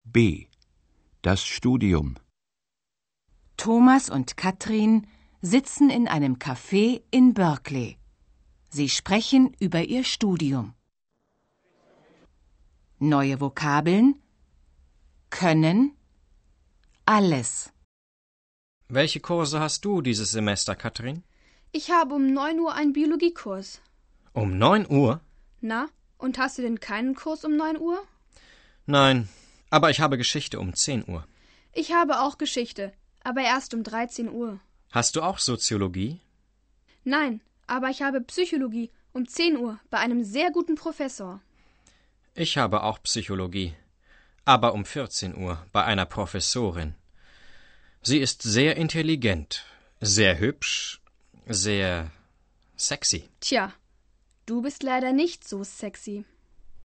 B. Das Studium. Thomas und Katrin sitzen in einem Café in Berkeley. Sie sprechen über ihr Studium. Neue Vokabeln: können, alles. Welche Kurse hast du dieses Semester, Katrin? Ich habe um 9 Uhr einen Biologiekurs. Um 9 Uhr? Na, und hast du denn keinen Kurs um 9 Uhr? Nein, aber ich habe Geschichte um 10 Uhr. Ich habe auch Geschichte, aber erst um 13 Uhr. Hast du auch Soziologie? Nein, aber ich habe Psychologie um 10 Uhr bei einem sehr guten Professor. Ich habe auch Psychologie, aber um 14 Uhr bei einer Professorin. Sie ist sehr intelligent, sehr hübsch, sehr sexy. Tja, du bist leider nicht so sexy.